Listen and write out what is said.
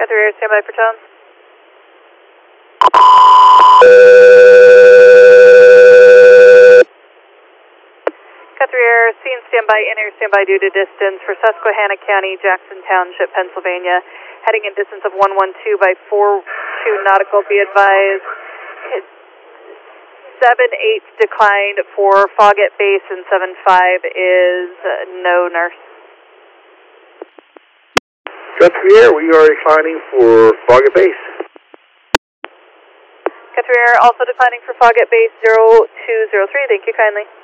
Guthrie Air, standby for tone. Guthrie Air, scene standby, in-air standby due to distance for Susquehanna County, Jackson Township, Pennsylvania. Heading in distance of 112 by 42 nautical, be advised. 7-8 declined for Fogget Base and 7-5 is no nurse. Guthrie Air, we are declining for Fogget Base. Guthrie Air, also declining for Fogget Base 0203. Thank you kindly.